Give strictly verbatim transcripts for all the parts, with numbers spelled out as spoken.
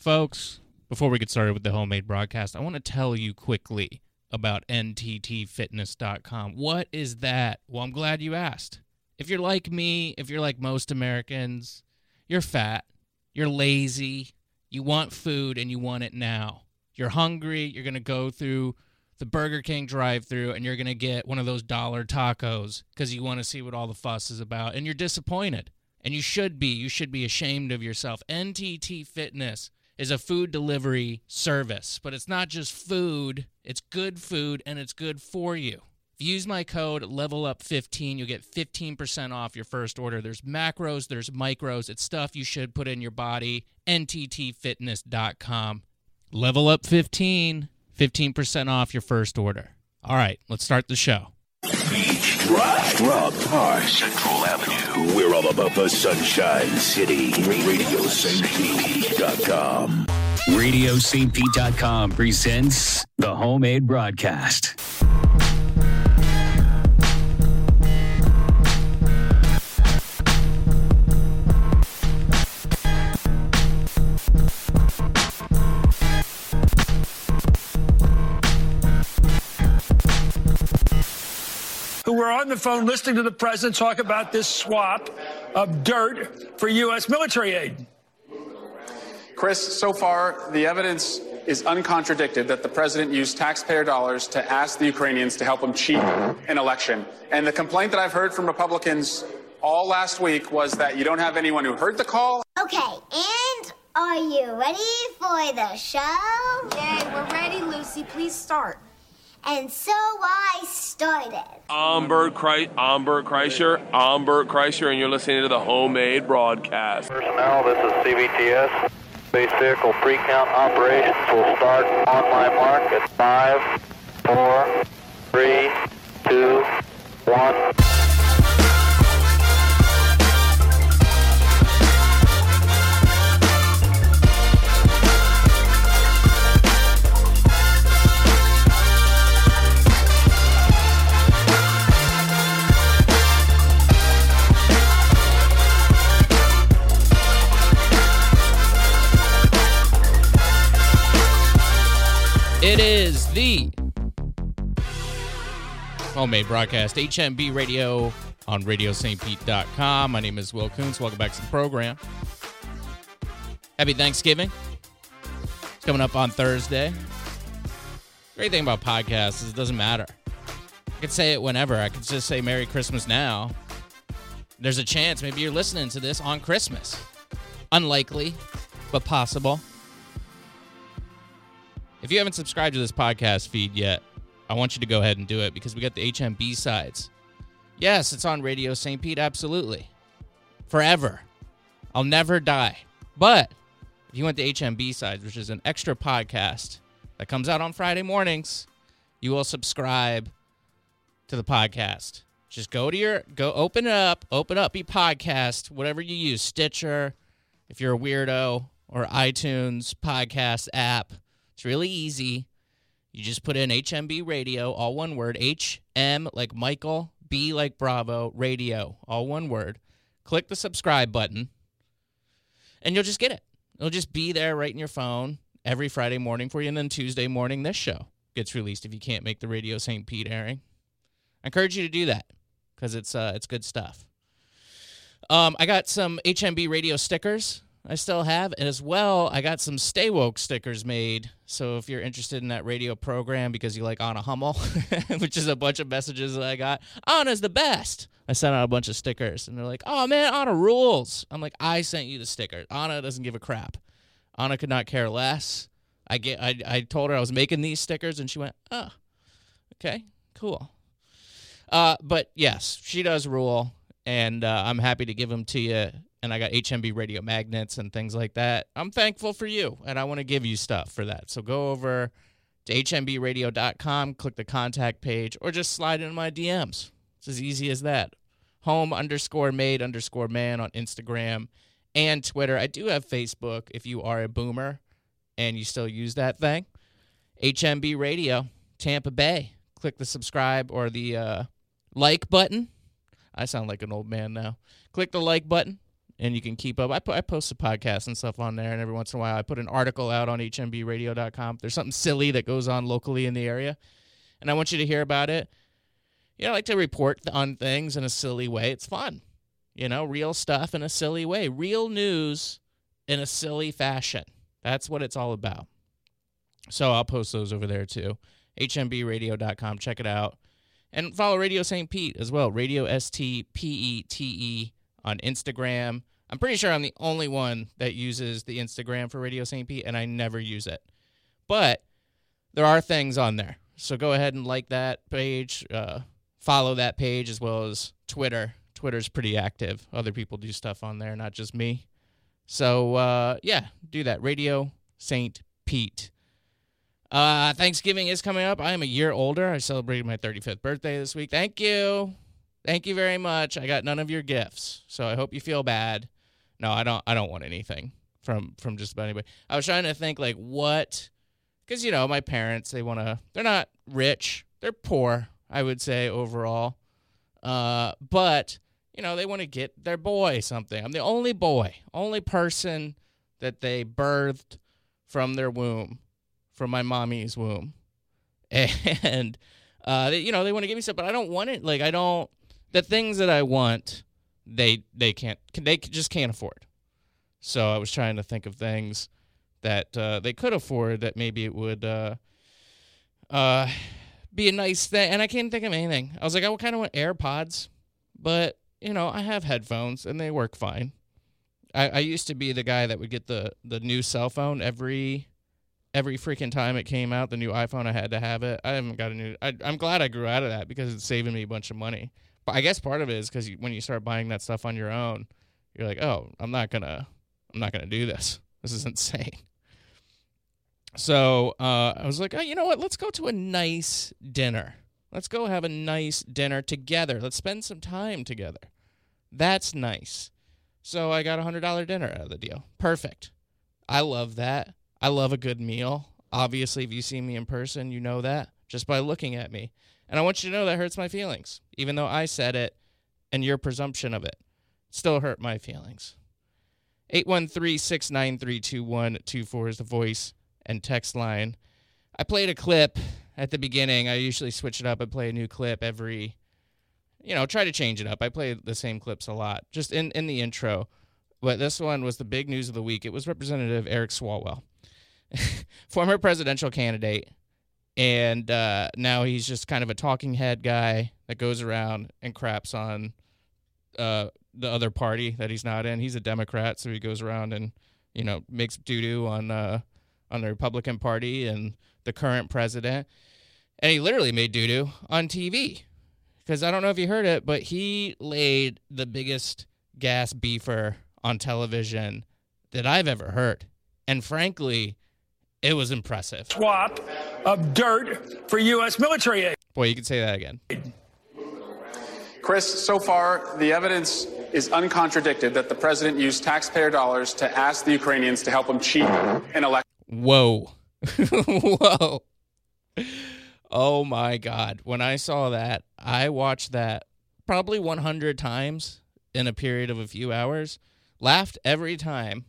Folks, before we get started with the homemade broadcast, I want to tell you quickly about N T T fitness dot com. What is that? Well, I'm glad you asked. If you're like me, if you're like most Americans, you're fat, you're lazy, you want food, and you want it now. You're hungry, you're going to go through the Burger King drive-thru, and you're going to get one of those dollar tacos because you want to see what all the fuss is about, and you're disappointed. And you should be. You should be ashamed of yourself. N T T Fitness is a food delivery service, but it's not just food. It's good food, and it's good for you. If you use my code level up fifteen, you'll get fifteen percent off your first order. There's macros, there's micros. It's stuff you should put in your body. N T T fitness dot com. level up fifteen, fifteen percent off your first order. All right, let's start the show. Beach, Drive, Rock Park, Central Avenue. We're all about the Sunshine City. Radio Saint Pete dot com. Radio Saint Pete dot com presents the homemade broadcast. Who were on the phone listening to the president talk about this swap of dirt for U S military aid. Chris, so far, the evidence is uncontradicted that the president used taxpayer dollars to ask the Ukrainians to help him cheat an election. And the complaint that I've heard from Republicans all last week was that you don't have anyone who heard the call. Okay, and are you ready for the show? Yay, we're ready, Lucy. Please start. And so I started. I'm Bert, Kreis- I'm Bert Kreischer. I'm Bert Kreischer, and you're listening to the homemade broadcast. Personnel, this is C B T S. Space vehicle pre-count operations will start on my mark at five, four, three, two, one. It is the homemade broadcast, H M B Radio on Radio Saint Pete dot com. My name is Will Kuntz. Welcome back to the program. Happy Thanksgiving. It's coming up on Thursday. Great thing about podcasts is it doesn't matter. I could say it whenever. I could just say Merry Christmas now. There's a chance maybe you're listening to this on Christmas. Unlikely, but possible. If you haven't subscribed to this podcast feed yet, I want you to go ahead and do it because we got the H M B sides. Yes, it's on Radio Saint Pete, absolutely. Forever. I'll never die. But if you went to H M B sides, which is an extra podcast that comes out on Friday mornings, you will subscribe to the podcast. Just go to your, go open it up, open up your podcast, whatever you use, Stitcher, if you're a weirdo, or iTunes podcast app. It's really easy. You just put in H M B Radio, all one word, H M like Michael, B like Bravo, Radio, all one word. Click the subscribe button, and you'll just get it. It'll just be there right in your phone every Friday morning for you, and then Tuesday morning this show gets released if you can't make the Radio Saint Pete airing. I encourage you to do that because it's uh, it's good stuff. Um, I got some H M B Radio stickers I still have, and as well, I got some Stay Woke stickers made. So if you're interested in that radio program because you like Anna Hummel, which is a bunch of messages that I got, Anna's the best. I sent out a bunch of stickers, and they're like, oh, man, Anna rules. I'm like, I sent you the sticker. Anna doesn't give a crap. Anna could not care less. I, get, I, I told her I was making these stickers, and she went, oh, okay, cool. Uh, but, yes, she does rule, and uh, I'm happy to give them to you. And I got H M B radio magnets and things like that. I'm thankful for you, and I want to give you stuff for that. So go over to H M B radio dot com, click the contact page, or just slide into my D Ms. It's as easy as that. Home underscore made underscore man on Instagram and Twitter. I do have Facebook if you are a boomer and you still use that thing. H M B Radio, Tampa Bay. Click the subscribe or the uh, like button. I sound like an old man now. Click the like button. and you can keep up. I, put, I post a podcast and stuff on there, and every once in a while I put an article out on H M B radio dot com. There's something silly that goes on locally in the area, and I want you to hear about it. You know, I like to report on things in a silly way. It's fun. You know, real stuff in a silly way. Real news in a silly fashion. That's what it's all about. So I'll post those over there too. H M B radio dot com. Check it out. And follow Radio Saint Pete as well. Radio S T P E T E on Instagram. I'm pretty sure I'm the only one that uses the Instagram for Radio Saint Pete, and I never use it. But there are things on there. So go ahead and like that page. Uh, follow that page as well as Twitter. Twitter's pretty active. Other people do stuff on there, not just me. So, uh, yeah, do that. Radio Saint Pete. Uh, Thanksgiving is coming up. I am a year older. I celebrated my thirty-fifth birthday this week. Thank you. Thank you very much. I got none of your gifts, so I hope you feel bad. No, I don't I don't want anything from, from just about anybody. I was trying to think, like, what, because, you know, my parents, they want to, they're not rich. They're poor, I would say, overall. Uh, but, you know, they want to get their boy something. I'm the only boy, only person that they birthed from their womb. From my mommy's womb. And, uh, they, you know, they want to give me stuff, but I don't want it. Like, I don't, the things that I want, they they can't, they just can't afford. So I was trying to think of things that uh, they could afford that maybe it would uh, uh, be a nice thing. And I can't think of anything. I was like, I kind of want AirPods, but, you know, I have headphones and they work fine. I, I used to be the guy that would get the, the new cell phone every... Every freaking time it came out, the new iPhone, I had to have it. I haven't got a new... I, I'm glad I grew out of that because it's saving me a bunch of money. But I guess part of it is because you, when you start buying that stuff on your own, you're like, oh, I'm not gonna, I'm not gonna do this. This is insane. So uh, I was like, oh, you know what? Let's go to a nice dinner. Let's go have a nice dinner together. Let's spend some time together. That's nice. So I got a one hundred dollars dinner out of the deal. Perfect. I love that. I love a good meal. Obviously, if you see me in person, you know that just by looking at me. And I want you to know that hurts my feelings. Even though I said it and your presumption of it still hurt my feelings. eight one three, six nine three, two one two four is the voice and text line. I played a clip at the beginning. I usually switch it up. I play a new clip every, you know, try to change it up. I play the same clips a lot, just in, in the intro. But this one was the big news of the week. It was Representative Eric Swalwell. Former presidential candidate, and uh, now he's just kind of a talking head guy that goes around and craps on uh, the other party that he's not in. He's a Democrat, so he goes around and, you know, makes doo-doo on, uh, on the Republican Party and the current president. And he literally made doo-doo on T V. Because I don't know if you heard it, but he laid the biggest gas beefer on television that I've ever heard. And frankly, it was impressive. Swap of dirt for U S military aid. Boy, you can say that again. Chris, so far, the evidence is uncontradicted that the president used taxpayer dollars to ask the Ukrainians to help him cheat an election. Whoa. Whoa. Oh, my God. When I saw that, I watched that probably one hundred times in a period of a few hours, laughed every time.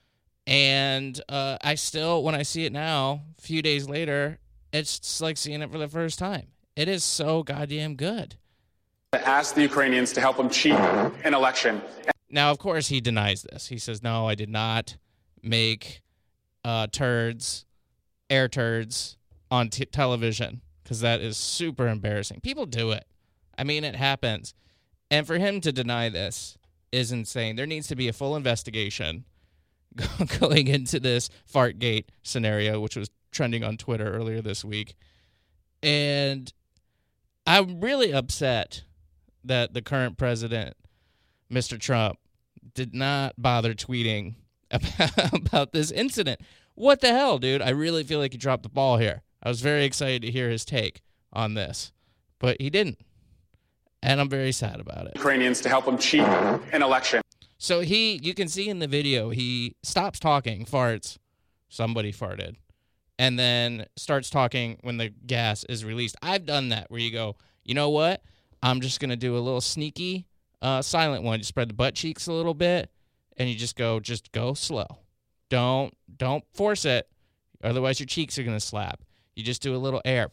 And uh, I still, when I see it now, a few days later, it's just like seeing it for the first time. It is so goddamn good. To ask the Ukrainians to help him cheat an election. Now, of course, he denies this. He says, no, I did not make uh, turds, air turds on t- television, because that is super embarrassing. People do it. I mean, it happens. And for him to deny this is insane. There needs to be a full investigation going into this Fartgate scenario, which was trending on Twitter earlier this week. And I'm really upset that the current president, Mister Trump, did not bother tweeting about, about this incident. What the hell, dude? I really feel like he dropped the ball here. I was very excited to hear his take on this, but he didn't. And I'm very sad about it. Ukrainians to help him cheat an election. So he, you can see in the video, he stops talking, farts, somebody farted, and then starts talking when the gas is released. I've done that where you go, you know what? I'm just going to do a little sneaky uh, silent one. You spread the butt cheeks a little bit, and you just go, just go slow. Don't don't force it, otherwise your cheeks are going to slap. You just do a little air.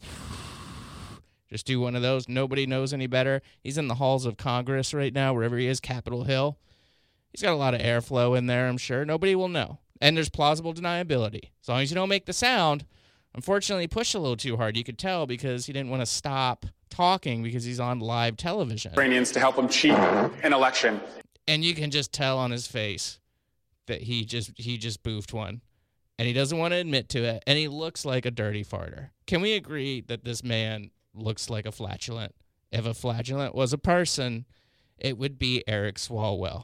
Just do one of those. Nobody knows any better. He's in the halls of Congress right now, wherever he is, Capitol Hill. He's got a lot of airflow in there, I'm sure. Nobody will know. And there's plausible deniability. As long as you don't make the sound. Unfortunately, he pushed a little too hard. You could tell because he didn't want to stop talking because he's on live television. Ukrainians to help him cheat an election. And you can just tell on his face that he just he just boofed one. And he doesn't want to admit to it. And he looks like a dirty farter. Can we agree that this man looks like a flatulent? If a flatulent was a person, it would be Eric Swalwell.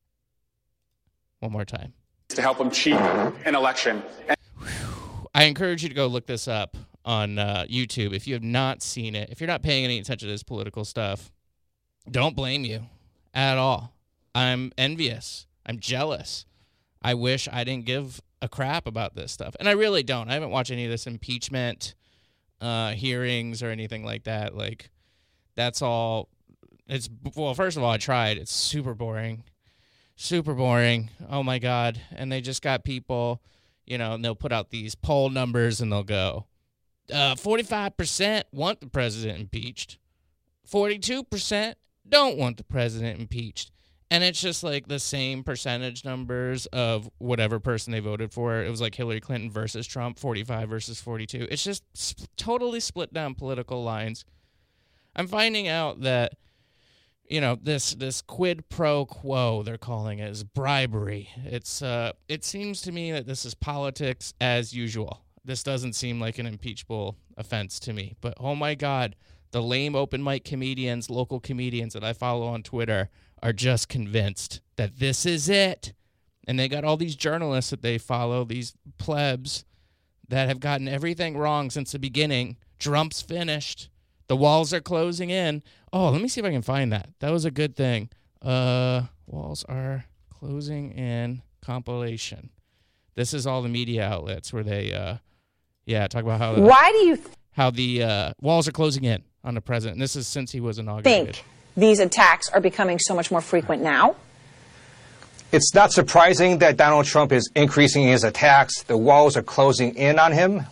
One more time. To help him cheat an election. And- I encourage you to go look this up on uh, YouTube if you have not seen it. If you're not paying any attention to this political stuff, don't blame you at all. I'm envious. I'm jealous. I wish I didn't give a crap about this stuff. And I really don't. I haven't watched any of this impeachment uh, hearings or anything like that. Like, that's all. It's well, first of all, I tried. It's super boring. Super boring. Oh, my God. And they just got people... You know, and they'll put out these poll numbers and they'll go, uh, forty-five percent want the president impeached. forty-two percent don't want the president impeached. And it's just like the same percentage numbers of whatever person they voted for. It was like Hillary Clinton versus Trump, forty-five versus forty-two. It's just sp- totally split down political lines. I'm finding out that, you know, this this quid pro quo, they're calling it, is bribery. It's uh, it seems to me that this is politics as usual. This doesn't seem like an impeachable offense to me. But, oh, my God, the lame open mic comedians, local comedians that I follow on Twitter are just convinced that this is it. And they got all these journalists that they follow, these plebs that have gotten everything wrong since the beginning. Trump's finished. The walls are closing in. Oh, let me see if I can find that. That was a good thing. Uh, walls are closing in compilation. This is all the media outlets where they, uh, yeah, talk about how. The, Why do you th- how the uh, walls are closing in on the president? And this is since he was inaugurated. think these attacks are becoming so much more frequent now? It's not surprising that Donald Trump is increasing his attacks. The walls are closing in on him.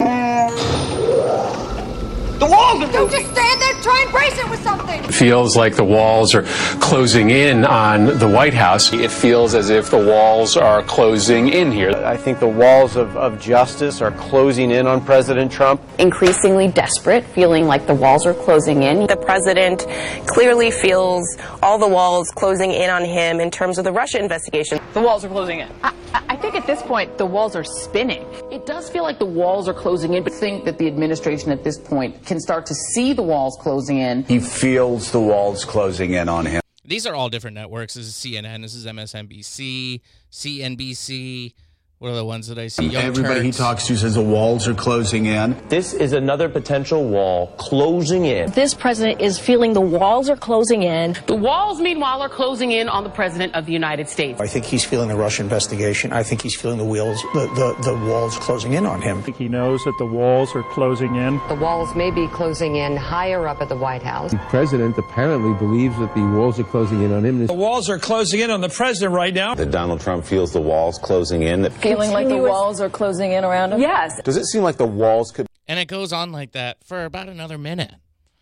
The walls are Don't just stand there, try and brace it with something. It feels like the walls are closing in on the White House. It feels as if the walls are closing in here. I think the walls of, of justice are closing in on President Trump. Increasingly desperate, feeling like the walls are closing in. The president clearly feels all the walls closing in on him in terms of the Russia investigation. The walls are closing in. I, I think at this point, the walls are spinning. It does feel like the walls are closing in, but I think that the administration at this point can start to see the walls closing in. He feels the walls closing in on him. These are all different networks. This is C N N. This is M S N B C, C N B C. What are the ones that I see? Young Everybody Turks. he talks to says the walls are closing in. This is another potential wall closing in. This president is feeling the walls are closing in. The walls, meanwhile, are closing in on the president of the United States. I think he's feeling the Russia investigation. I think he's feeling the wheels, the, the, the walls closing in on him. I think he knows that the walls are closing in. The walls may be closing in higher up at the White House. The president apparently believes that the walls are closing in on him. The walls are closing in on the president right now. That Donald Trump feels the walls closing in. That Feeling like the walls are closing in around him? Yes. Does it seem like the walls could... And it goes on like that for about another minute.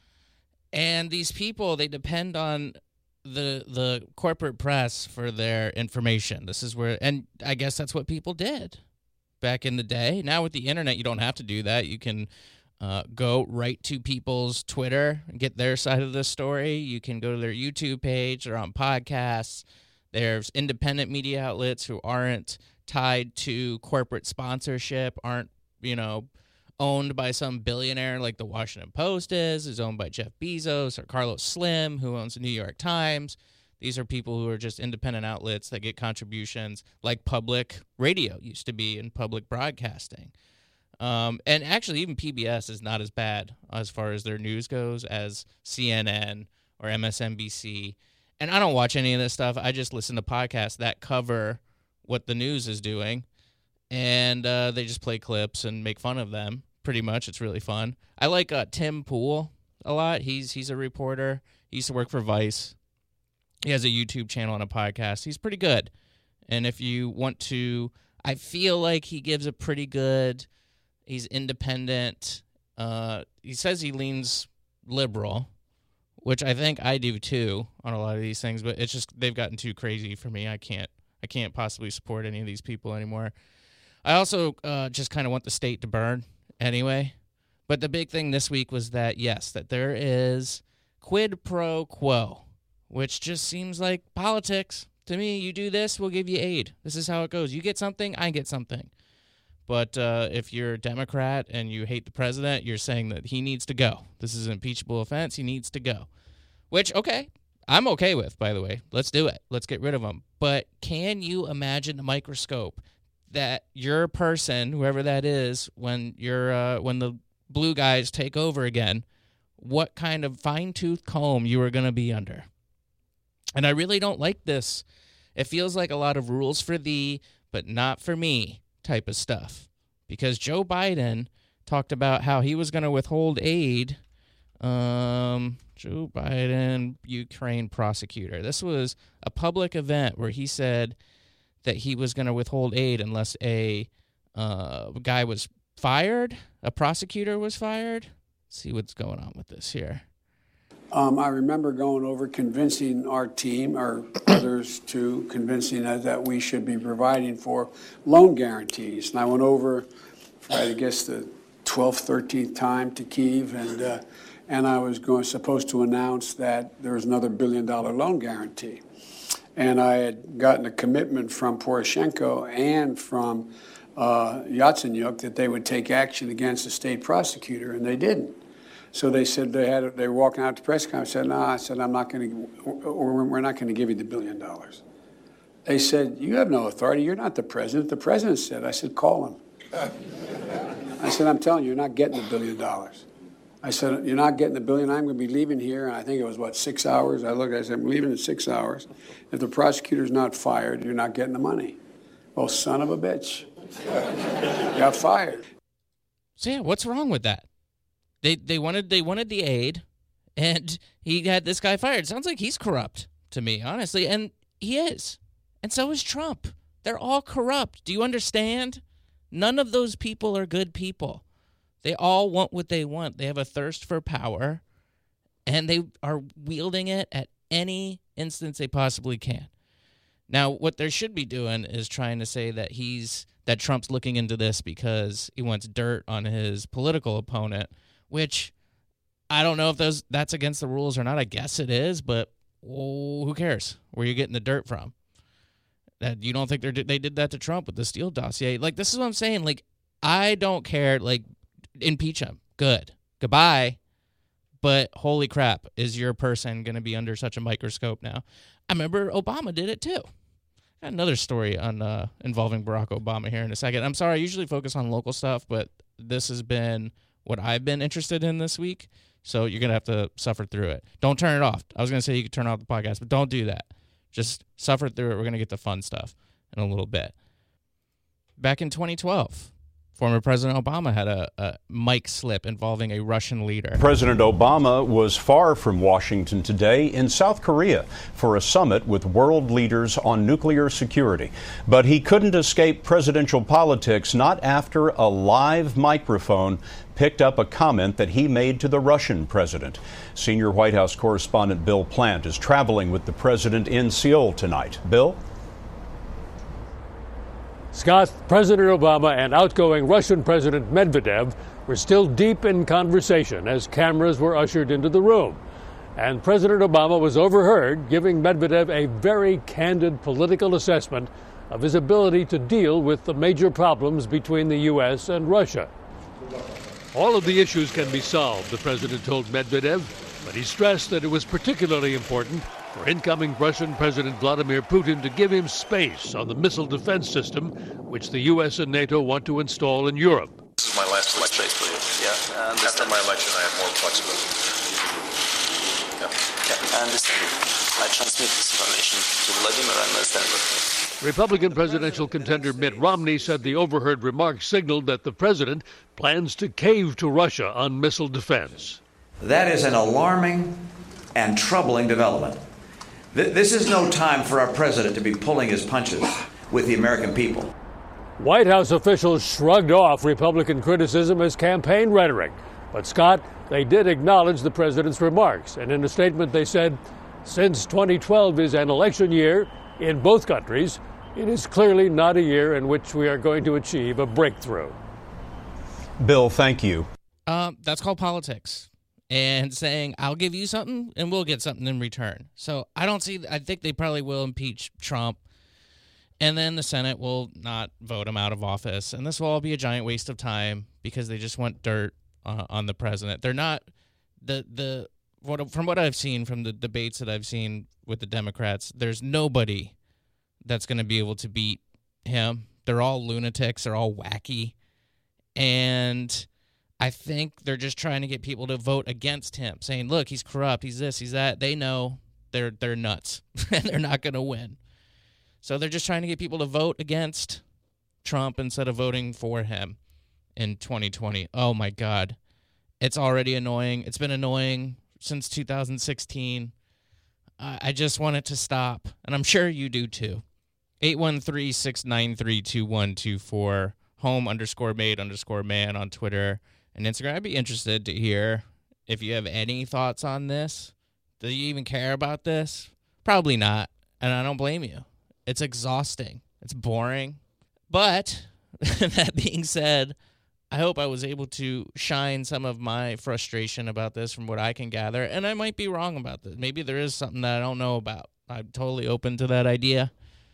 And these people, they depend on the the corporate press for their information. This is where, and I guess that's what people did back in the day. Now with the internet, you don't have to do that. You can uh, go right to people's Twitter and get their side of the story. You can go to their YouTube page or on podcasts. There's independent media outlets who aren't tied to corporate sponsorship, aren't, you know, owned by some billionaire like the Washington Post is, is owned by Jeff Bezos or Carlos Slim, who owns the New York Times. These are people who are just independent outlets that get contributions like public radio used to be in public broadcasting. Um, and actually, even P B S is not as bad as far as their news goes as C N N or M S N B C. And I don't watch any of this stuff. I just listen to podcasts that cover what the news is doing, and uh, they just play clips and make fun of them. Pretty much, it's really fun. I like uh, Tim Pool a lot. He's he's a reporter. He used to work for Vice. He has a YouTube channel and a podcast. He's pretty good, And if you want to, I feel like he gives a pretty good, he's independent. Uh, he says he leans liberal, which I think I do too on a lot of these things, but it's just they've gotten too crazy for me. I can't I can't possibly support any of these people anymore. I also uh, just kind of want the state to burn anyway. But the big thing this week was that, yes, that there is quid pro quo, which just seems like politics. To me, you do this, we'll give you aid. This is how it goes. You get something, I get something. But uh, if you're a Democrat and you hate the president, you're saying that he needs to go. This is an impeachable offense. He needs to go. Which, okay, I'm okay with, by the way. Let's do it. Let's get rid of him. But can you imagine the microscope that your person, whoever that is, when you're uh, when the blue guys take over again, what kind of fine-tooth comb you are going to be under? And I really don't like this. It feels like a lot of rules for thee, but not for me type of stuff. Because Joe Biden talked about how he was going to withhold aid. Um, Joe Biden, Ukraine prosecutor. This was a public event where he said that he was going to withhold aid unless a uh, guy was fired, a prosecutor was fired. Let's see what's going on with this here. Um, I remember going over convincing our team, or others too, convincing us that we should be providing for loan guarantees. And I went over for, I guess, the twelfth, thirteenth time to Kyiv, and uh, and I was going supposed to announce that there was another billion dollar loan guarantee. And I had gotten a commitment from Poroshenko and from uh, Yatsenyuk that they would take action against the state prosecutor, and they didn't. So they said they had they were walking out to press conference. I said, no, I said, I'm not going to, or we're not going to give you the billion dollars. They said, you have no authority. You're not the president. The president said. I said, call him. I said, I'm telling you, you're not getting the billion dollars. I said, you're not getting the billion. I'm going to be leaving here. And I think it was, what, six hours? I looked, I said, I'm leaving in six hours. If the prosecutor's not fired, you're not getting the money. Well, son of a bitch. Got fired. So, yeah, what's wrong with that? They they wanted they wanted the aid, and he had this guy fired. Sounds like he's corrupt to me, honestly, and he is. And so is Trump. They're all corrupt. Do you understand? None of those people are good people. They all want what they want. They have a thirst for power, and they are wielding it at any instance they possibly can. Now, what they should be doing is trying to say that he's that Trump's looking into this because he wants dirt on his political opponent, which I don't know if those that's against the rules or not. I guess it is, but oh, who cares where you're getting the dirt from? That you don't think they they did that to Trump with the Steele dossier? Like, this is what I'm saying. Like, I don't care. Like, impeach him. Good. Goodbye. But holy crap, is your person going to be under such a microscope now? I remember Obama did it too. Got another story on uh, involving Barack Obama here in a second. I'm sorry, I usually focus on local stuff, but this has been what I've been interested in this week, so you're going to have to suffer through it. Don't turn it off. I was going to say you could turn off the podcast, but don't do that. Just suffer through it. We're going to get the fun stuff in a little bit. Back in twenty twelve, former President Obama had a, a mic slip involving a Russian leader. President Obama was far from Washington today in South Korea for a summit with world leaders on nuclear security. But he couldn't escape presidential politics, not after a live microphone picked up a comment that he made to the Russian president. Senior White House correspondent Bill Plant is traveling with the president in Seoul tonight. Bill? Scott, President Obama and outgoing Russian President Medvedev were still deep in conversation as cameras were ushered into the room. And President Obama was overheard giving Medvedev a very candid political assessment of his ability to deal with the major problems between the U S and Russia. All of the issues can be solved, the president told Medvedev, but he stressed that it was particularly important for incoming Russian President Vladimir Putin to give him space on the missile defense system, which the U S and NATO want to install in Europe. This is my last election. Yeah, and after my election, I have more flexibility. Yeah. Yeah, I understand. I transmit this information to Vladimir and I stand with him. Republican presidential contender Mitt Romney said the overheard remarks signaled that the president plans to cave to Russia on missile defense. That is an alarming and troubling development. This is no time for our president to be pulling his punches. with the American people. White House officials shrugged off Republican criticism as campaign rhetoric. But, Scott, they did acknowledge the president's remarks. And in a statement, they said, since twenty twelve is an election year in both countries, it is clearly not a year in which we are going to achieve a breakthrough. Bill, thank you. Um, that's called politics. And saying, I'll give you something and we'll get something in return. So I don't see, I think they probably will impeach Trump. And then the Senate will not vote him out of office. And this will all be a giant waste of time because they just want dirt uh, on the president. They're not, the, the what from what I've seen from the debates that I've seen with the Democrats, there's nobody that's going to be able to beat him. They're all lunatics. They're all wacky. And I think they're just trying to get people to vote against him, saying, look, he's corrupt, he's this, he's that. They know they're they're nuts, and they're not going to win. So they're just trying to get people to vote against Trump instead of voting for him in twenty twenty. Oh, my God. It's already annoying. It's been annoying since two thousand sixteen. I, I just want it to stop, and I'm sure you do, too. eight one three, six nine three, two one two four, home underscore made underscore man on Twitter and Instagram. I'd be interested to hear if you have any thoughts on this. Do you even care about this? Probably not, and I don't blame you. It's exhausting. It's boring. But that being said, I hope I was able to shine some of my frustration about this from what I can gather, and I might be wrong about this. Maybe there is something that I don't know about. I'm totally open to that idea.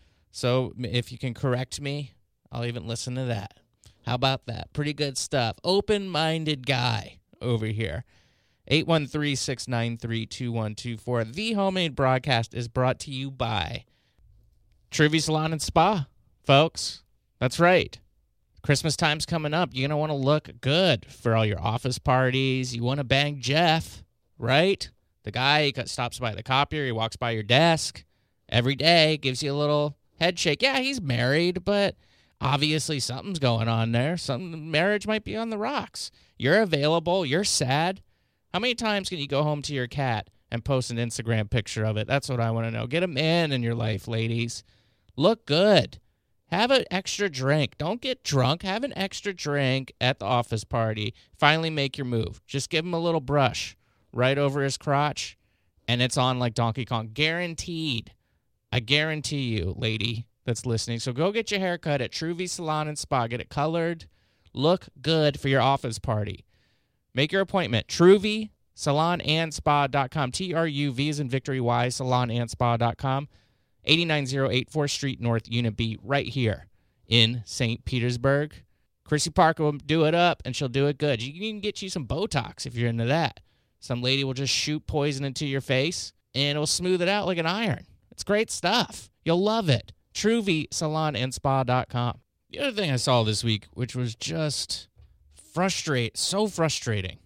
So if you can correct me, I'll even listen to that. How about that? Pretty good stuff. Open-minded guy over here. eight one three, six nine three, two one two four. The Homemade Broadcast is brought to you by Truvy Salon and Spa, folks. That's right. Christmas time's coming up. You're going to want to look good for all your office parties. You want to bang Jeff, right? The guy who stops by the copier. He walks by your desk every day, gives you a little head shake. Yeah, he's married, but obviously something's going on there. Some marriage might be on the rocks. You're available. You're sad. How many times can you go home to your cat and post an Instagram picture of it? That's what I want to know. Get a man in your life, ladies. Look good. Have an extra drink. Don't get drunk. Have an extra drink at the office party. Finally make your move. Just give him a little brush right over his crotch, and it's on like Donkey Kong. Guaranteed. I guarantee you, lady that's listening. So go get your hair cut at Truvy Salon and Spa. Get it colored. Look good for your office party. Make your appointment. Truvy Salon and Spa dot com. T R U V as in Victory Y, Salon and Spa dot com. eighty-nine oh eight fourth Street North, Unit B, right here in Saint Petersburg. Chrissy Parker will do it up, and she'll do it good. You can even get you some Botox if you're into that. Some lady will just shoot poison into your face, and it'll smooth it out like an iron. It's great stuff. You'll love it. Truvy Salon and Spa dot com. The other thing I saw this week, which was just frustrate, so frustrating.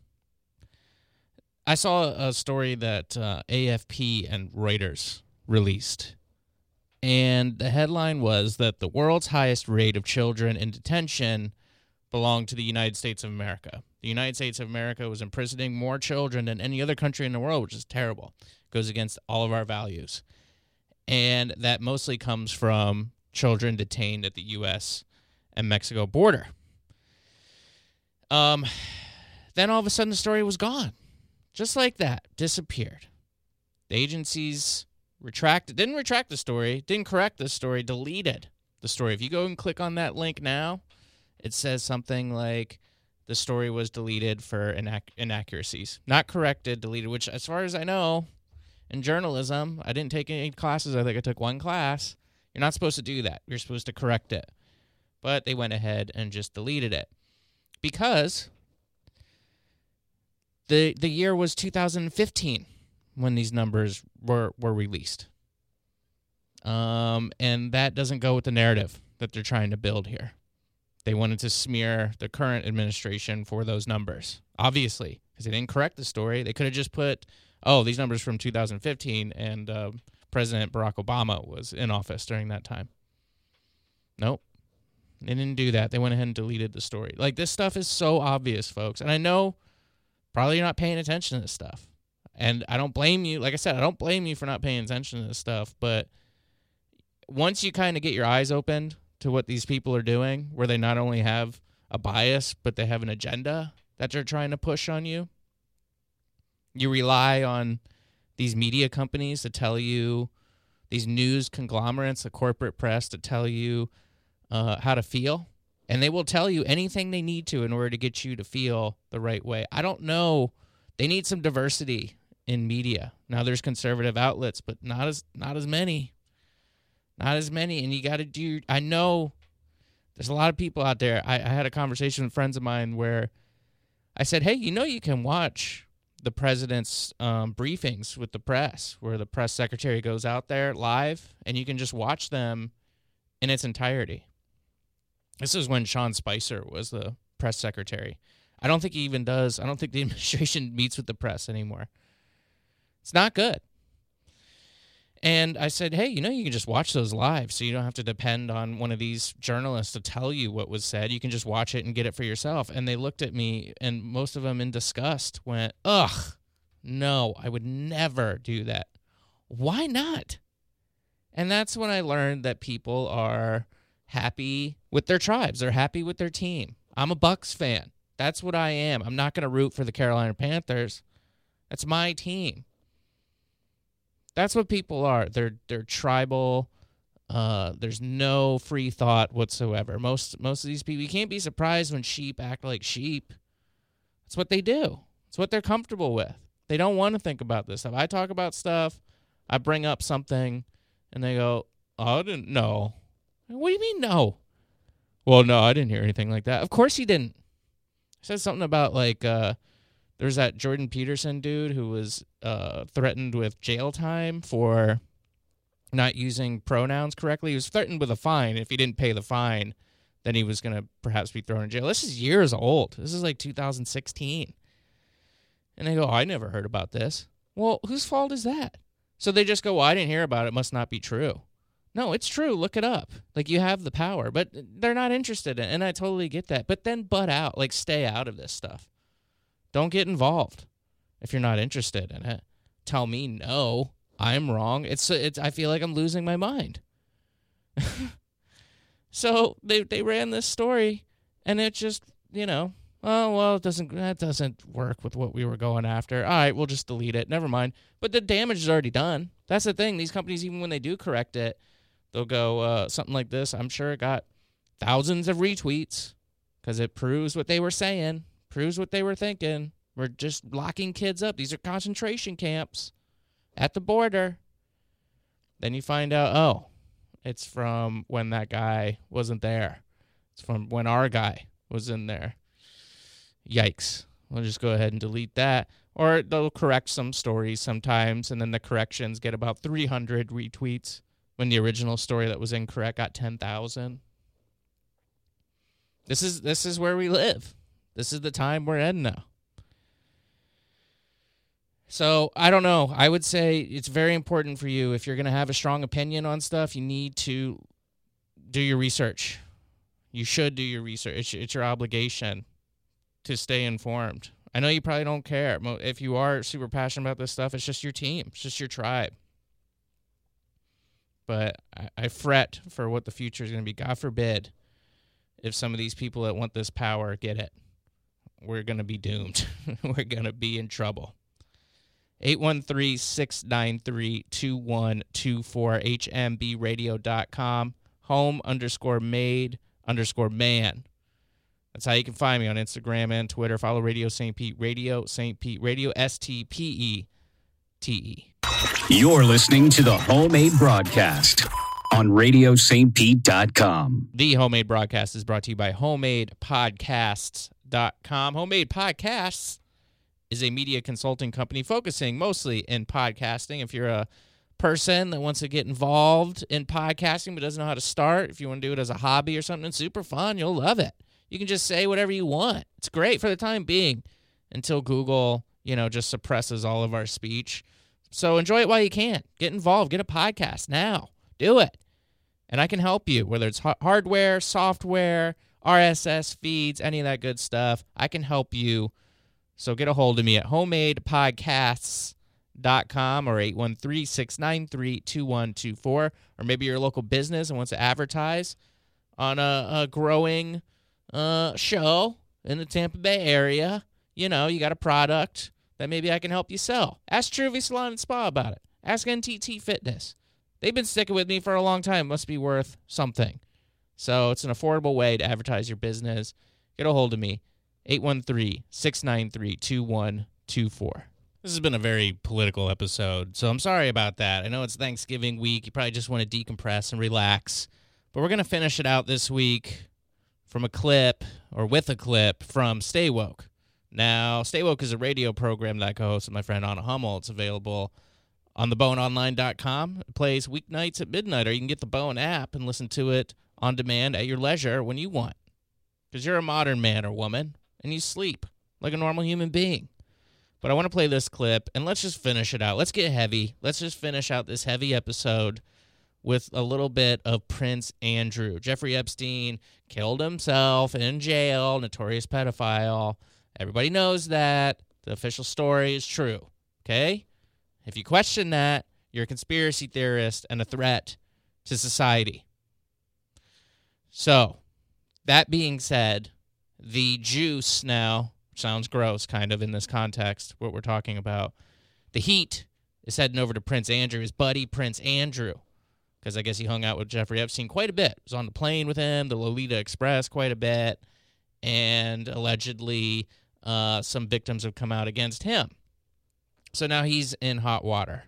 I saw a story that uh, A F P and Reuters released. And the headline was that the world's highest rate of children in detention belonged to the United States of America. The United States of America was imprisoning more children than any other country in the world, which is terrible. It goes against all of our values. And that mostly comes from children detained at the U S and Mexico border. Um, then all of a sudden the story was gone. Just like that. Disappeared. The agencies retracted, didn't retract the story, didn't correct the story, deleted the story. If you go and click on that link now, it says something like the story was deleted for inac- inaccuracies. Not corrected, deleted, which as far as I know, in journalism, I didn't take any classes. I think I took one class. You're not supposed to do that. You're supposed to correct it. But they went ahead and just deleted it. Because the the year was two thousand fifteen when these numbers were, were released. Um, and that doesn't go with the narrative that they're trying to build here. They wanted to smear the current administration for those numbers, obviously, because they didn't correct the story. They could have just put, oh, these numbers from two thousand fifteen, and uh, President Barack Obama was in office during that time. Nope. They didn't do that. They went ahead and deleted the story. Like, this stuff is so obvious, folks. And I know probably you're not paying attention to this stuff. And I don't blame you. Like I said, I don't blame you for not paying attention to this stuff. But once you kind of get your eyes opened to what these people are doing, where they not only have a bias, but they have an agenda that they're trying to push on you, you rely on these media companies to tell you, these news conglomerates, the corporate press, to tell you uh, how to feel. And they will tell you anything they need to in order to get you to feel the right way. I don't know. They need some diversity in media. Now, there's conservative outlets, but not as not as many. Not as many. And you got to do, I know there's a lot of people out there. I, I had a conversation with friends of mine where I said, hey, you know you can watch the president's um, briefings with the press, where the press secretary goes out there live, and you can just watch them in its entirety. This is when Sean Spicer was the press secretary. I don't think he even does. I don't think the administration meets with the press anymore. It's not good. And I said, hey, you know, you can just watch those live, so you don't have to depend on one of these journalists to tell you what was said. You can just watch it and get it for yourself. And they looked at me, and most of them in disgust went, ugh, no, I would never do that. Why not? And that's when I learned that people are happy with their tribes. They're happy with their team. I'm a Bucks fan. That's what I am. I'm not going to root for the Carolina Panthers. That's my team. That's what people are. They're they're tribal. Uh, there's no free thought whatsoever. Most most of these people, you can't be surprised when sheep act like sheep. That's what they do. It's what they're comfortable with. They don't want to think about this stuff. I talk about stuff, I bring up something, and they go, oh, I didn't know. What do you mean no? Well, no, I didn't hear anything like that. Of course you didn't. I said something about, like, uh, there's that Jordan Peterson dude who was uh, threatened with jail time for not using pronouns correctly. He was threatened with a fine. If he didn't pay the fine, then he was going to perhaps be thrown in jail. This is years old. This is like two thousand sixteen. And they go, oh, I never heard about this. Well, whose fault is that? So they just go, well, I didn't hear about it. It must not be true. No, it's true. Look it up. Like, you have the power. But they're not interested in it, and I totally get that. But then butt out. Like, stay out of this stuff. Don't get involved if you're not interested in it. Tell me no, I'm wrong. It's it's. I feel like I'm losing my mind. So they they ran this story, and it just, you know, oh well, it doesn't that doesn't work with what we were going after. All right, we'll just delete it. Never mind. But the damage is already done. That's the thing. These companies, even when they do correct it, they'll go uh, something like this. I'm sure it got thousands of retweets because it proves what they were saying. Proves what they were thinking. We're just locking kids up. These are concentration camps at the border. Then you find out, oh, it's from when that guy wasn't there. It's from when our guy was in there. Yikes. We'll just go ahead and delete that. Or they'll correct some stories sometimes, and then the corrections get about three hundred retweets when the original story that was incorrect got ten thousand. This is this is where we live. This is the time we're in now. So, I don't know. I would say it's very important for you, if you're going to have a strong opinion on stuff, you need to do your research. You should do your research. It's, it's your obligation to stay informed. I know you probably don't care. If you are super passionate about this stuff, it's just your team. It's just your tribe. But I, I fret for what the future is going to be. God forbid if some of these people that want this power get it. We're going to be doomed. We're going to be in trouble. eight one three, six nine three, two one two four, H M B radio dot com, home underscore made underscore man. That's how you can find me on Instagram and Twitter. Follow Radio Saint Pete, Radio Saint Pete, Radio S T P E T E. You're listening to the Homemade Broadcast on radio saint pete dot com. The Homemade Broadcast is brought to you by homemade podcasts dot com. Homemade Podcasts is a media consulting company focusing mostly in podcasting. If you're a person that wants to get involved in podcasting but doesn't know how to start, if you want to do it as a hobby or something, it's super fun. You'll love it. You can just say whatever you want. It's great for the time being until Google, you know, just suppresses all of our speech. So enjoy it while you can. Get involved. Get a podcast now. Do it. And I can help you, whether it's hardware, software, R S S feeds, any of that good stuff. I can help you. So get a hold of me at homemade podcasts dot com or eight one three, six nine three, two one two four. Or maybe you're a local business and wants to advertise on a, a growing uh, show in the Tampa Bay area. You know, you got a product that maybe I can help you sell. Ask Truvy Salon and Spa about it. Ask N T T Fitness. They've been sticking with me for a long time. Must be worth something. So it's an affordable way to advertise your business. Get a hold of me, eight one three, six nine three, two one two four. This has been a very political episode, so I'm sorry about that. I know it's Thanksgiving week. You probably just want to decompress and relax. But we're going to finish it out this week from a clip, or with a clip, from Stay Woke. Now, Stay Woke is a radio program that I co-host with my friend Anna Hummel. It's available on the bone online dot com. It plays weeknights at midnight, or you can get the Bone app and listen to it on demand at your leisure when you want. Because you're a modern man or woman, and you sleep like a normal human being. But I want to play this clip, and let's just finish it out. Let's get heavy. Let's just finish out this heavy episode with a little bit of Prince Andrew. Jeffrey Epstein killed himself in jail, notorious pedophile. Everybody knows that. The official story is true, okay? If you question that, you're a conspiracy theorist and a threat to society. So, that being said, the juice now, sounds gross kind of in this context, what we're talking about, the heat is heading over to Prince Andrew, his buddy Prince Andrew, because I guess he hung out with Jeffrey Epstein quite a bit. Was on the plane with him, the Lolita Express quite a bit, and allegedly uh, some victims have come out against him. So now he's in hot water.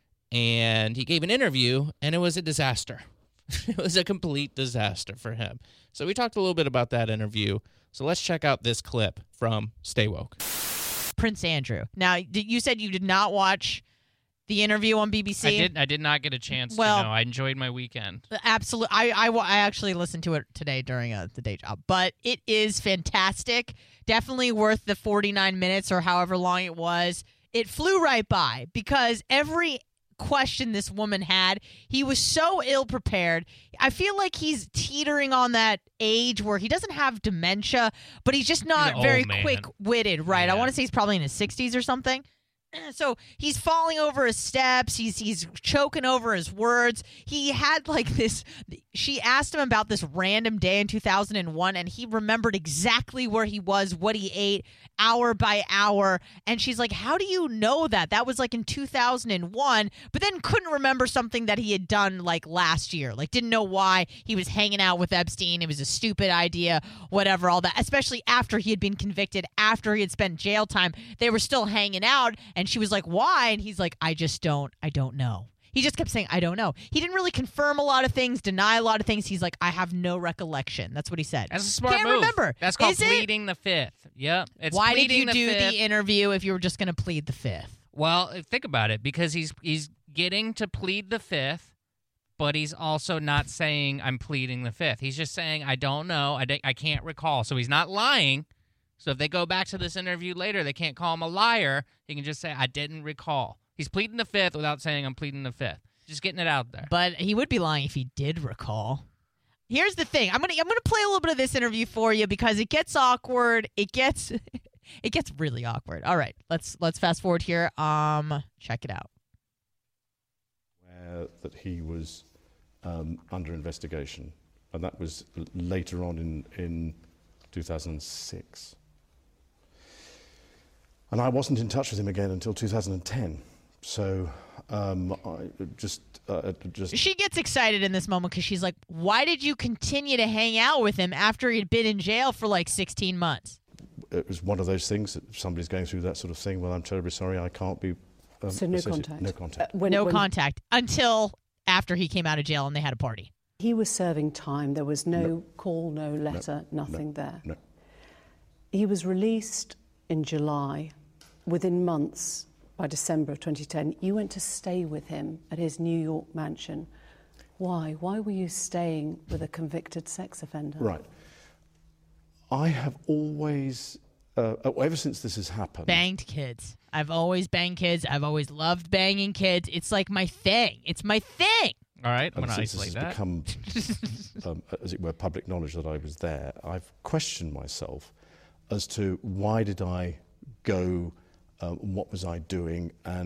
And he gave an interview, and it was a disaster. It was a complete disaster for him. So we talked a little bit about that interview. So let's check out this clip from Stay Woke. Prince Andrew. Now, you said you did not watch the interview on B B C? I did I did not get a chance well, to know. I enjoyed my weekend. Absolutely. I, I, I actually listened to it today during a, the day job. But it is fantastic. Definitely worth the forty-nine minutes or however long it was. It flew right by because every question this woman had, he was so ill-prepared. I feel like he's teetering on that age where he doesn't have dementia, but he's just not he's very man. quick-witted, right? Yeah. I want to say he's probably in his sixties or something. So he's falling over his steps. He's he's choking over his words. He had like this. She asked him about this random day in two thousand one, and he remembered exactly where he was, what he ate, hour by hour. And she's like, "How do you know that? That was like in two thousand one." But then couldn't remember something that he had done like last year. Like didn't know why he was hanging out with Epstein. It was a stupid idea, whatever, all that. Especially after he had been convicted, after he had spent jail time, they were still hanging out. And she was like, why? And he's like, I just don't, I don't know. He just kept saying, I don't know. He didn't really confirm a lot of things, deny a lot of things. He's like, I have no recollection. That's what he said. That's a smart Can't move. remember. That's called Is it? pleading the fifth. Yep. It's Why did pleading you the do fifth. the interview if you were just going to plead the fifth? Well, think about it, because he's he's getting to plead the fifth, but he's also not saying I'm pleading the fifth. He's just saying I don't know, I, d- I can't recall. So he's not lying. So if they go back to this interview later, they can't call him a liar. He can just say, I didn't recall. He's pleading the fifth without saying I'm pleading the fifth. Just getting it out there. But he would be lying if he did recall. Here's the thing. I'm gonna I'm gonna play a little bit of this interview for you because it gets awkward. It gets it gets really awkward. All right, let's let's fast forward here. Um, check it out. Uh, that he was um, under investigation, and that was l- later on in in two thousand six. And I wasn't in touch with him again until two thousand ten. So um, I just, uh, just. She gets excited in this moment because she's like, "Why did you continue to hang out with him after he'd been in jail for like sixteen months?" It was one of those things that if somebody's going through that sort of thing. Well, I'm terribly sorry, I can't be. Um, so no associated. contact. No contact. Uh, when, no when contact until after he came out of jail and they had a party. He was serving time. There was no, No. call, no letter, No. nothing No. there. No. He was released in July. Within months, by December of twenty ten, you went to stay with him at his New York mansion. Why? Why were you staying with a convicted sex offender? Right. I have always, uh, ever since this has happened. Banged kids. I've always banged kids. I've always loved banging kids. It's like my thing. It's my thing. All right, I'm And going to since isolate this has that. become, um, as it were, public knowledge that I was there, I've questioned myself as to why did I go, um, what was I doing, and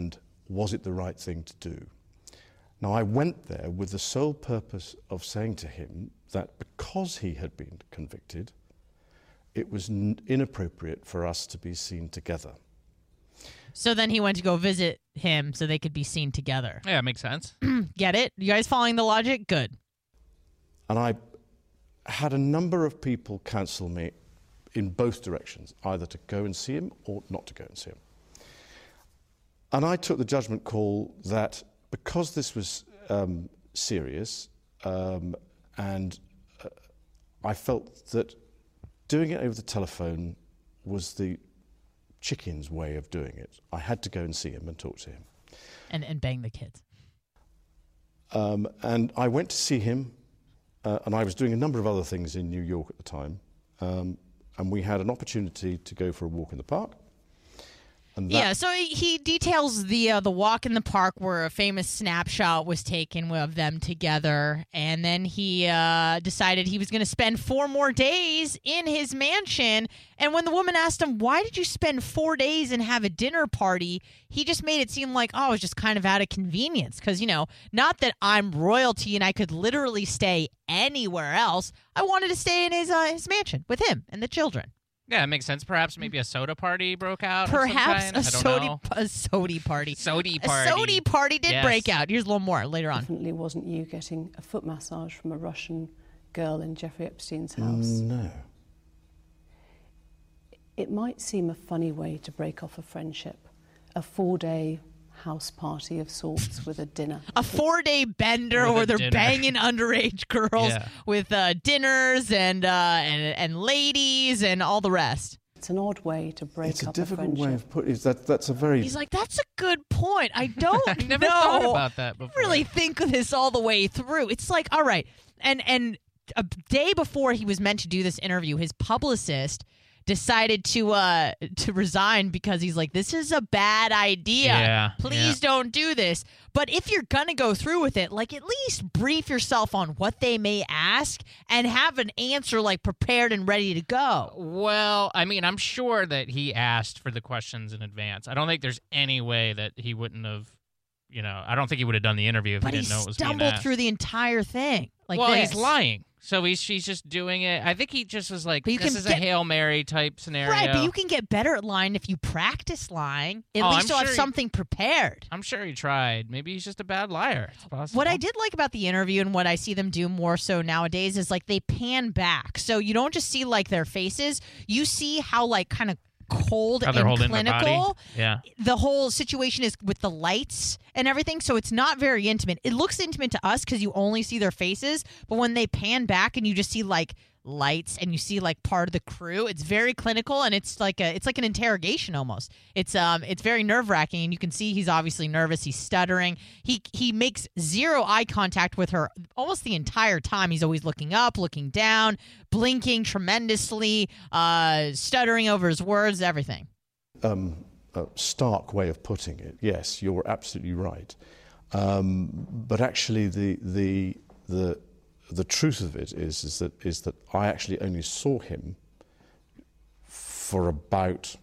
was it the right thing to do? Now, I went there with the sole purpose of saying to him that because he had been convicted, it was n- inappropriate for us to be seen together. So then he went to go visit him so they could be seen together. Yeah, makes sense. Get it? You guys following the logic? Good. And I had a number of people counsel me in both directions, either to go and see him or not to go and see him. And I took the judgment call that because this was um, serious, um, and uh, I felt that doing it over the telephone was the chicken's way of doing it. I had to go and see him and talk to him. And and bang the kids. Um, and I went to see him, uh, and I was doing a number of other things in New York at the time, um, and we had an opportunity to go for a walk in the park. And that Yeah, so he details the uh, the walk in the park where a famous snapshot was taken of them together, and then he uh, decided he was going to spend four more days in his mansion. And when the woman asked him, why did you spend four days and have a dinner party, he just made it seem like, oh, it was just kind of out of convenience. Because, you know, not that I'm royalty and I could literally stay anywhere else. I wanted to stay in his uh, his mansion with him and the children. Yeah, it makes sense. Perhaps maybe a soda party broke out. Perhaps of some a kind. I don't sody know. a sody party. Sody A party. sody party did Yes. break out. Here's a little more later on. Definitely wasn't you getting a foot massage from a Russian girl in Jeffrey Epstein's house. No. It might seem a funny way to break off a friendship, a four-day house party of sorts with a dinner. A four-day bender With a where they're dinner. banging underage girls Yeah. with uh, dinners and, uh, and and ladies and all the rest. It's an odd way to break It's a up difficult friendship. way of putting it. That, that's a very... He's like, that's a good point. I don't I never know. thought about that before. Really think this all the way through. It's like, all right, and and a day before he was meant to do this interview, his publicist decided to uh to resign because he's like, this is a bad idea. Yeah, Please don't do this. But if you're gonna go through with it, like at least brief yourself on what they may ask and have an answer like prepared and ready to go. Well, I mean, I'm sure that he asked for the questions in advance. I don't think there's any way that he wouldn't have, you know, I don't think he would have done the interview if But he he didn't know it was being stumbled asked. through the entire thing. Like well, this. he's lying. So he's she's just doing it. I think he just was like, you this can is a get- Hail Mary type scenario. Right, but you can get better at lying if you practice lying. At Oh, least I'm you'll have sure he- something prepared. I'm sure he tried. Maybe he's just a bad liar. It's possible. What I did like about the interview and what I see them do more so nowadays is like they pan back. So you don't just see like their faces, you see how like kind of cold How they're and holding their body. clinical Yeah. the whole situation is with the lights and everything. So it's not very intimate. It looks intimate to us because you only see their faces, but when they pan back and you just see like lights and you see like part of the crew, it's very clinical and it's like a it's like an interrogation almost. It's um it's very nerve-wracking and you can see he's obviously nervous, he's stuttering. He he makes zero eye contact with her almost the entire time. He's always looking up, looking down, blinking tremendously, uh stuttering over his words, everything. um, a stark way of putting it. Yes, you're absolutely right. Um, but actually, the the the the truth of it is is that is that I actually only saw him for about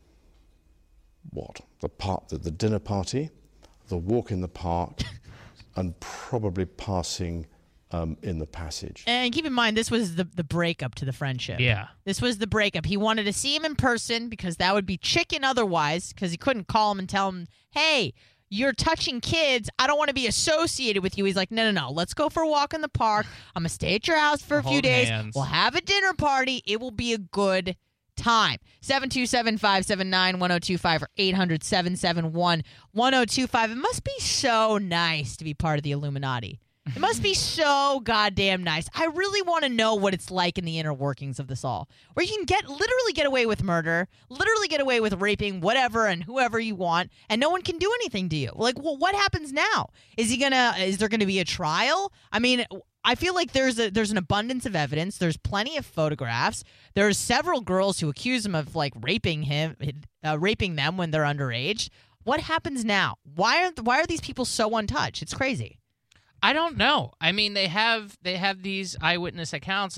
what the part the, the dinner party, the walk in the park, and probably passing um, in the passage. And keep in mind, this was the, the breakup to the friendship. Yeah. This was the breakup. He wanted to see him in person because that would be chicken otherwise, because he couldn't call him and tell him, hey, you're touching kids. I don't want to be associated with you. He's like, no, no, no. Let's go for a walk in the park. I'm going to stay at your house for a We'll few hold days. hands. We'll have a dinner party. It will be a good time. seven two seven, five seven nine, one oh two five or eight hundred, seven seven one, one oh two five. It must be so nice to be part of the Illuminati. It must be so goddamn nice. I really want to know what it's like in the inner workings of this all. Where you can get literally get away with murder, literally get away with raping whatever and whoever you want, and no one can do anything to you. Like, well, what happens now? Is he gonna is there gonna be a trial? I mean, I feel like there's a there's an abundance of evidence. There's plenty of photographs. There's several girls who accuse him of like raping him, uh, raping them when they're underage. What happens now? Why are why are these people so untouched? It's crazy. I don't know. I mean, they have they have these eyewitness accounts. Like,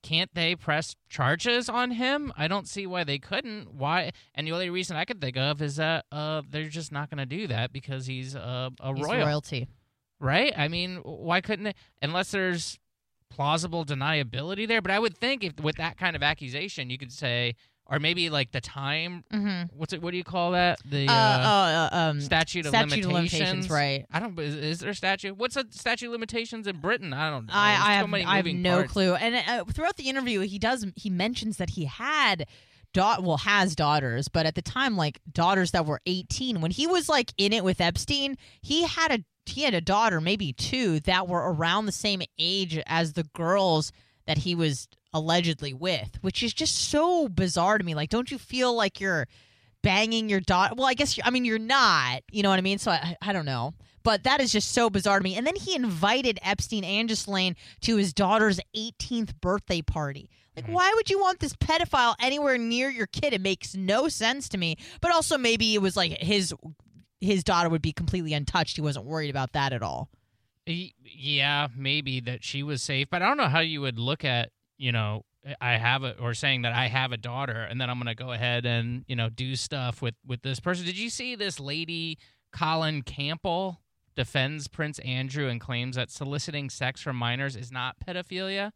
can't they press charges on him? I don't see why they couldn't. Why? And the only reason I could think of is that uh, they're just not going to do that because he's uh, a He's royal. royalty. Right? I mean, why couldn't they? Unless there's plausible deniability there. But I would think if with that kind of accusation, you could say, or maybe like the time. Mm-hmm. What's it? What do you call that? The Uh, uh, uh, um, statute of statute of limitations. limitations, right. I don't. Is, is there a statute? What's a statute of limitations in Britain? I don't know. I, There's I so have, many I have moving no parts. clue. And uh, throughout the interview, he does he mentions that he had da- well has daughters, but at the time, like daughters that were eighteen. When he was like in it with Epstein, he had a he had a daughter, maybe two, that were around the same age as the girls that he was allegedly with, which is just so bizarre to me. Like, don't you feel like you're banging your daughter? Well, I guess you, I mean you're not. You know what I mean? So I, I don't know. But that is just so bizarre to me. And then he invited Epstein and Ghislaine to his daughter's eighteenth birthday party. Like, Mm-hmm. why would you want this pedophile anywhere near your kid? It makes no sense to me. But also maybe it was like his his daughter would be completely untouched. He wasn't worried about that at all. Y- Yeah, maybe that she was safe, but I don't know how you would look at, you know, I have a, or saying that I have a daughter, and then I'm going to go ahead and, you know, do stuff with, with this person. Did you see this lady, Colin Campbell, defends Prince Andrew and claims that soliciting sex from minors is not pedophilia?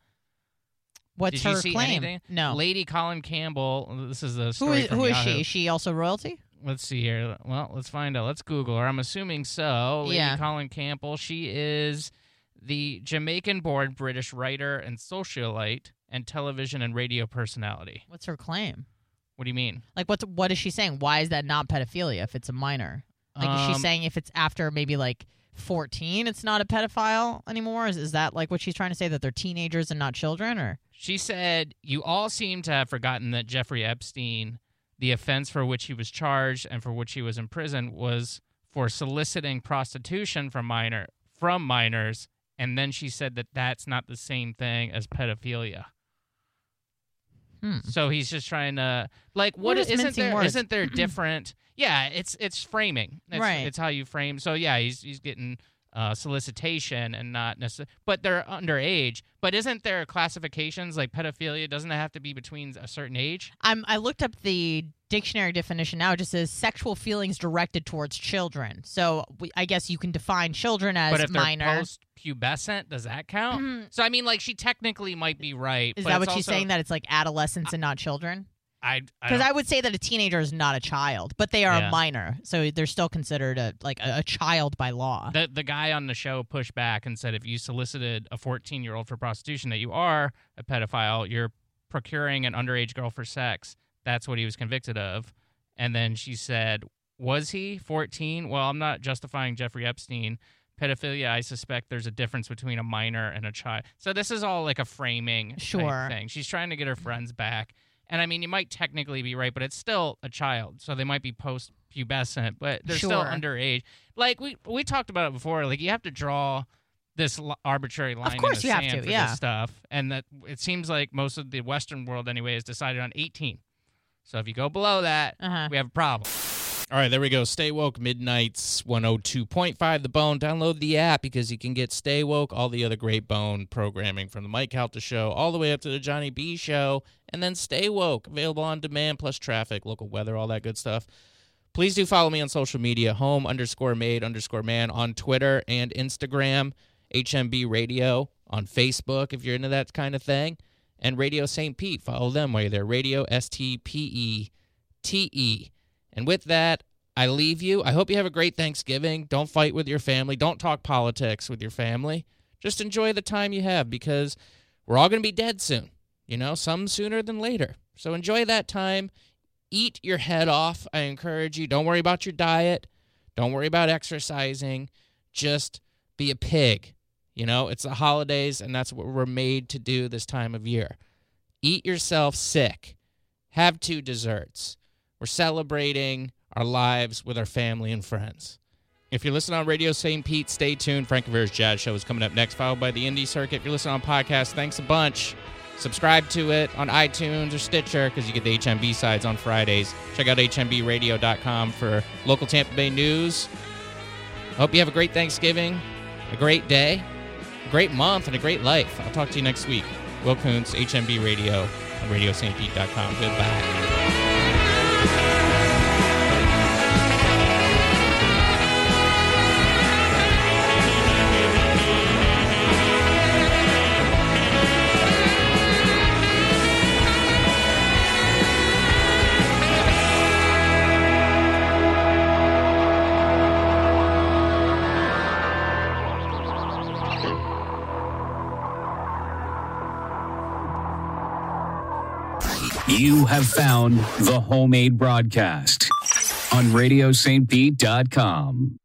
What's Did you her see claim? anything? No. Lady Colin Campbell, this is the Who story is, from who is Yahoo. she? Is she also royalty? Let's see here. Well, let's find out. Let's Google her. I'm assuming so. Lady Yeah. Colin Campbell. She is the Jamaican-born British writer and socialite and television and radio personality. What's her claim? What do you mean? Like, what's what is she saying? Why is that not pedophilia if it's a minor? Like, is she Um, saying if it's after maybe like fourteen, it's not a pedophile anymore? Is, is that like what she's trying to say, that they're teenagers and not children? Or She said, you all seem to have forgotten that Jeffrey Epstein, the offense for which he was charged and for which he was imprisoned, was for soliciting prostitution from minor from minors. And then she said that that's not the same thing as pedophilia. Hmm. So he's just trying to, like, We're what just isn't mincing there? words. Isn't there different? Yeah, it's it's framing. It's, Right. It's how you frame. So yeah, he's he's getting uh, solicitation and not necessarily, but they're underage. But isn't there classifications like pedophilia? Doesn't it have to be between a certain age? I'm I looked up the dictionary definition now. It just says sexual feelings directed towards children. So we, I guess you can define children as But if they're minors. post-pubescent, does that count? So I mean, like, she technically might be right. Is but that it's what she's also- saying, that it's like adolescents and not children? I Because I, would say that a teenager is not a child, but they are Yeah. a minor, so they're still considered a like a, a child by law. The the guy on the show pushed back and said if you solicited a fourteen-year-old for prostitution, that you are a pedophile. You're procuring an underage girl for sex. That's what he was convicted of. And then she said, was he fourteen? Well, I'm not justifying Jeffrey Epstein. Pedophilia, I suspect there's a difference between a minor and a child. So this is all like a framing type Sure. thing. She's trying to get her friends back. And I mean, you might technically be right, but it's still a child. So they might be post-pubescent, but they're still Sure. underage. Like, we we talked about it before. Like, you have to draw this l- arbitrary line course in the you have sand to, for yeah. this stuff. And that it seems like most of the Western world, anyway, has decided on eighteen. So if you go below that, Uh-huh. we have a problem. All right, there we go. Stay Woke Midnights one oh two point five The Bone. Download the app because you can get Stay Woke, all the other great Bone programming from the Mike Calta Show, all the way up to the Johnny B Show, and then Stay Woke, available on demand, plus traffic, local weather, all that good stuff. Please do follow me on social media, home underscore made underscore man on Twitter and Instagram, H M B Radio on Facebook if you're into that kind of thing, and Radio Saint Pete. Follow them while you're there, Radio S T P E T E. And with that, I leave you. I hope you have a great Thanksgiving. Don't fight with your family. Don't talk politics with your family. Just enjoy the time you have because we're all going to be dead soon. You know, some sooner than later. So enjoy that time. Eat your head off. I encourage you. Don't worry about your diet. Don't worry about exercising. Just be a pig. You know, it's the holidays, and that's what we're made to do this time of year. Eat yourself sick. Have two desserts. We're celebrating our lives with our family and friends. If you're listening on Radio Saint Pete, stay tuned. Frank Rivera's Jazz Show is coming up next, followed by the Indie Circuit. If you're listening on podcast, thanks a bunch. Subscribe to it on iTunes or Stitcher because you get the H M B sides on Fridays. Check out H M B radio dot com for local Tampa Bay news. I hope you have a great Thanksgiving, a great day, a great month, and a great life. I'll talk to you next week. Will Kuntz, H M B Radio, and radio st pete dot com. Goodbye. You have found the Homemade Broadcast on radio st pete dot com.